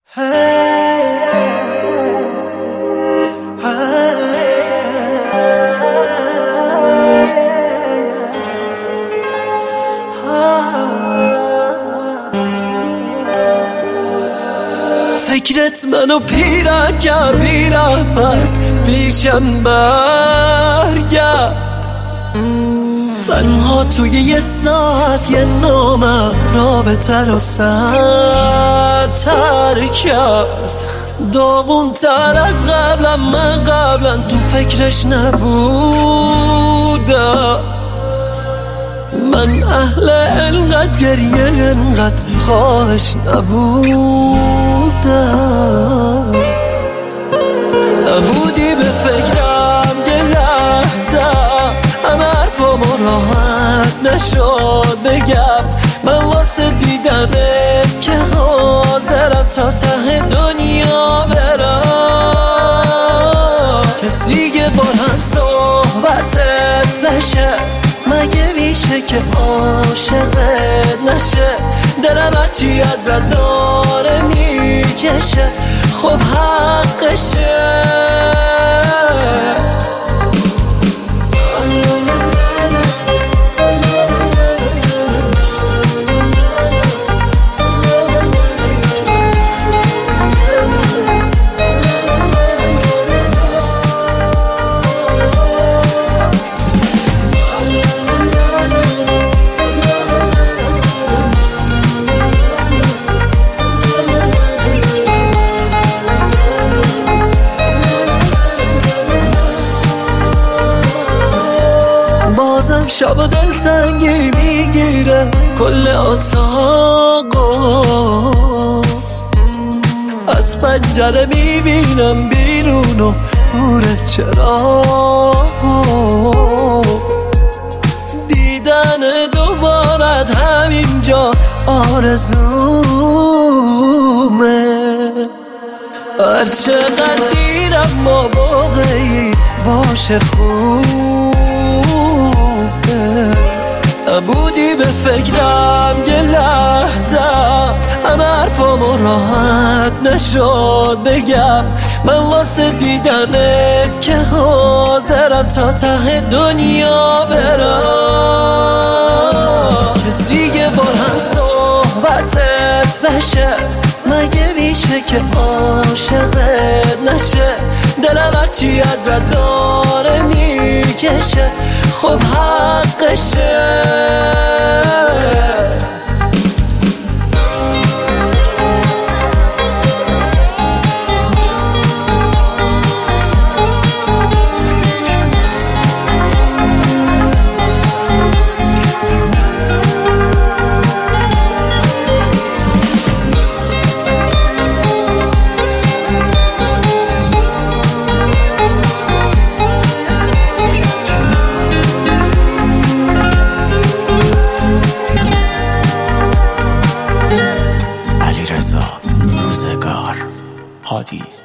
فکرت منو پیرم کرد میرم پس پیشم برگرد تنها توی یه ساعت یه نامم رابطه رو سرتر کرد داغون تر از قبلم من قبلا تو فکرش نبودم من اهل انقدر گریه انقدر خواهش نبودم نبودی به فکرم یه لحظه همه حرفامو راحت نشد بگم من واسه دیدنت که حاضرم تا ته دنیا برم کسی که با هم صحبتت بشه مگه میشه که عاشقت نشه دلم هرچی ازت داره میکشه خب حقشه بازم شب و دلتنگی میگیره کل اتاقو از پنجره میبینم بیرون و نور چراغ دیدن دوبارت همینجا آرزومه هر چقدر دیرم ما واقعی باشه خوبه نبودی به فکرم یه لحظه همه حرفامو راحت نشد بگم من واسه دیدنت که حاضرم تا ته دنیا برم کسی که با هم صحبتت بشه مگه میشه که عاشقت نشه دلم هرچی ازت داره میکشه خب حقشه روزگار هادی